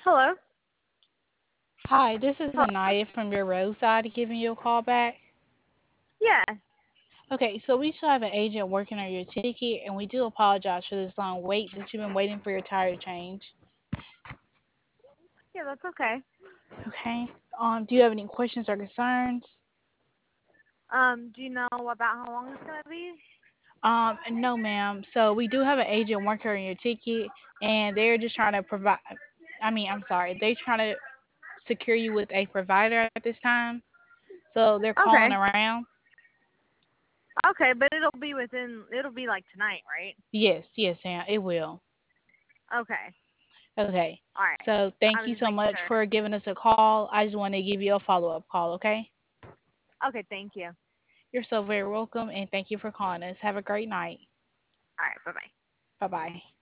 Hello. Hi, this is Hel- Anaya from your roadside giving you a call back. Yeah. Okay, so we still have an agent working on your ticket, and we do apologize for this long wait that you've been waiting for your tire change. Yeah, that's okay. Okay. Do you have any questions or concerns? Do you know about how long it's gonna be? No, ma'am. So we do have an agent working on your ticket, and they're just trying to provide. I'm sorry. They're trying to secure you with a provider at this time. So they're calling Okay. around. Okay, but it'll be like tonight, right? Yes, yes, ma'am. It will. Okay. Okay. All right. So I thank was you just so making much sure. for giving us a call. I just want to give you a follow-up call, okay? Okay, thank you. You're so very welcome, and thank you for calling us. Have a great night. All right. Bye bye. Bye-bye.